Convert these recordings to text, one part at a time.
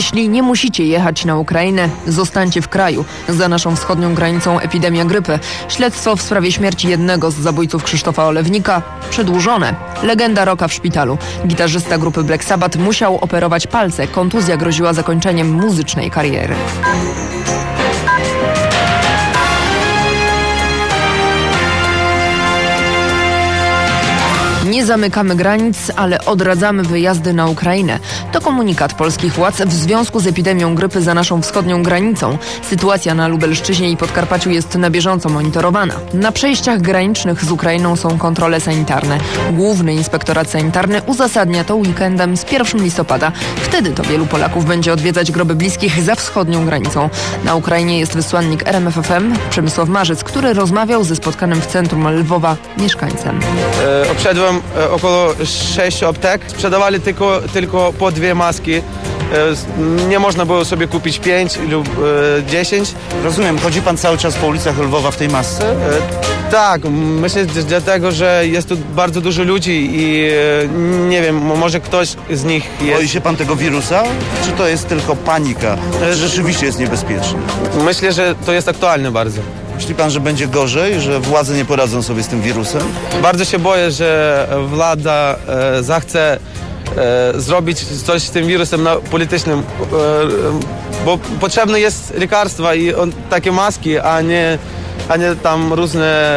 Jeśli nie musicie jechać na Ukrainę, zostańcie w kraju. Za naszą wschodnią granicą epidemia grypy. Śledztwo w sprawie śmierci jednego z zabójców Krzysztofa Olewnika przedłużone. Legenda rocka w szpitalu. Gitarzysta grupy Black Sabbath musiał operować palce. Kontuzja groziła zakończeniem muzycznej kariery. Nie zamykamy granic, ale odradzamy wyjazdy na Ukrainę. To komunikat polskich władz w związku z epidemią grypy za naszą wschodnią granicą. Sytuacja na Lubelszczyźnie i Podkarpaciu jest na bieżąco monitorowana. Na przejściach granicznych z Ukrainą są kontrole sanitarne. Główny Inspektorat Sanitarny uzasadnia to weekendem z 1 listopada. Wtedy to wielu Polaków będzie odwiedzać groby bliskich za wschodnią granicą. Na Ukrainie jest wysłannik RMFFM Przemysław Marzec, który rozmawiał ze spotkanym w centrum Lwowa mieszkańcem. Obszedłem około 6 aptek. Sprzedawali tylko po 2 maski. Nie można było sobie kupić 5 lub 10. Rozumiem, chodzi pan cały czas po ulicach Lwowa w tej masce? Tak, myślę dlatego, że jest tu bardzo dużo ludzi i nie wiem, może ktoś z nich jest... Boi się pan tego wirusa? Czy to jest tylko panika? Rzeczywiście jest niebezpieczne. Myślę, że to jest aktualne bardzo. Myśli pan, że będzie gorzej, że władze nie poradzą sobie z tym wirusem? Bardzo się boję, że władza zachce zrobić coś z tym wirusem politycznym, bo potrzebne jest lekarstwa i takie maski, a nie tam różne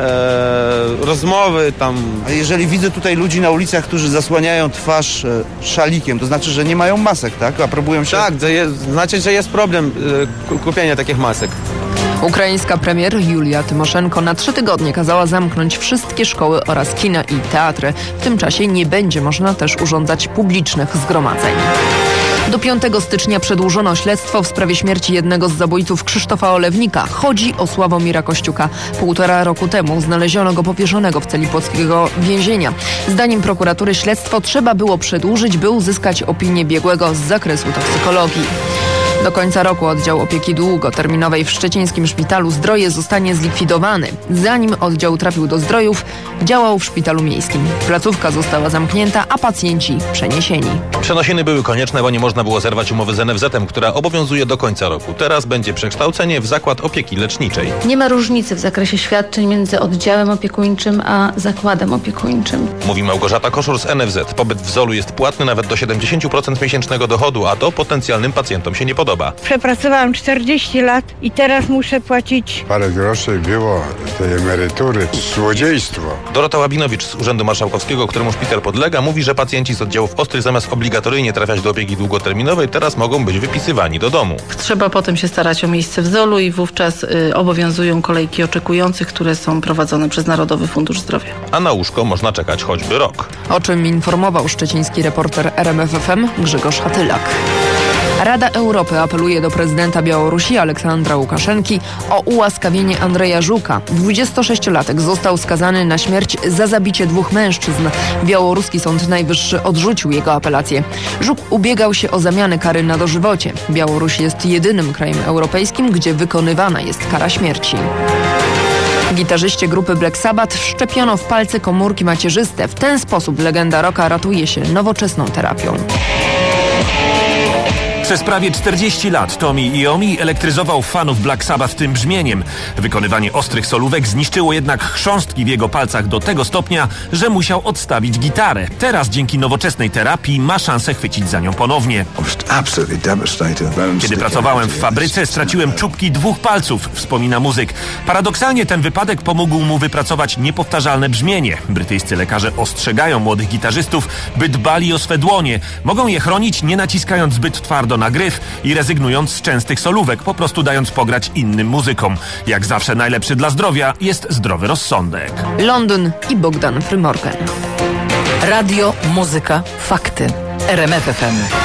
rozmowy tam. A jeżeli widzę tutaj ludzi na ulicach, którzy zasłaniają twarz szalikiem, to znaczy, że nie mają masek, tak? A próbują się... Tak, znaczy, że jest problem kupienia takich masek. Ukraińska premier Julia Tymoszenko na 3 tygodnie kazała zamknąć wszystkie szkoły oraz kina i teatry. W tym czasie nie będzie można też urządzać publicznych zgromadzeń. Do 5 stycznia przedłużono śledztwo w sprawie śmierci jednego z zabójców Krzysztofa Olewnika. Chodzi o Sławomira Kościuka. 1,5 roku temu znaleziono go powieszonego w celi płockiego więzienia. Zdaniem prokuratury śledztwo trzeba było przedłużyć, by uzyskać opinię biegłego z zakresu toksykologii. Do końca roku oddział opieki długoterminowej w szczecińskim szpitalu Zdroje zostanie zlikwidowany. Zanim oddział trafił do Zdrojów, działał w szpitalu miejskim. Placówka została zamknięta, a pacjenci przeniesieni. Przenosiny były konieczne, bo nie można było zerwać umowy z NFZ-em, która obowiązuje do końca roku. Teraz będzie przekształcenie w zakład opieki leczniczej. Nie ma różnicy w zakresie świadczeń między oddziałem opiekuńczym a zakładem opiekuńczym. Mówi Małgorzata Koszur z NFZ. Pobyt w ZOL-u jest płatny nawet do 70% miesięcznego dochodu, a to potencjalnym pacjentom się nie podoba. Przepracowałam 40 lat i teraz muszę płacić... Parę groszy było tej emerytury. Złodziejstwo. Dorota Łabinowicz z Urzędu Marszałkowskiego, któremu szpital podlega, mówi, że pacjenci z oddziałów ostrych zamiast obligatoryjnie trafiać do opieki długoterminowej, teraz mogą być wypisywani do domu. Trzeba potem się starać o miejsce w ZOL-u i wówczas obowiązują kolejki oczekujących, które są prowadzone przez Narodowy Fundusz Zdrowia. A na łóżko można czekać choćby rok. O czym informował szczeciński reporter RMFFM Grzegorz Hatylak. Rada Europy apeluje do prezydenta Białorusi Aleksandra Łukaszenki o ułaskawienie Andrzeja Żuka. 26-latek został skazany na śmierć za zabicie 2 mężczyzn. Białoruski Sąd Najwyższy odrzucił jego apelację. Żuk ubiegał się o zamianę kary na dożywocie. Białoruś jest jedynym krajem europejskim, gdzie wykonywana jest kara śmierci. Gitarzyście grupy Black Sabbath wszczepiono w palce komórki macierzyste. W ten sposób legenda rocka ratuje się nowoczesną terapią. Przez prawie 40 lat Tommy Iommi elektryzował fanów Black Sabbath tym brzmieniem. Wykonywanie ostrych solówek zniszczyło jednak chrząstki w jego palcach do tego stopnia, że musiał odstawić gitarę. Teraz dzięki nowoczesnej terapii ma szansę chwycić za nią ponownie. Kiedy pracowałem w fabryce, straciłem czubki 2 palców, wspomina muzyk. Paradoksalnie ten wypadek pomógł mu wypracować niepowtarzalne brzmienie. Brytyjscy lekarze ostrzegają młodych gitarzystów, by dbali o swe dłonie. Mogą je chronić, nie naciskając zbyt twardo na gryf i rezygnując z częstych solówek, po prostu dając pograć innym muzykom. Jak zawsze najlepszy dla zdrowia jest zdrowy rozsądek. Londyn i Bogdan Frymorgan. Radio, muzyka, fakty. RMF FM.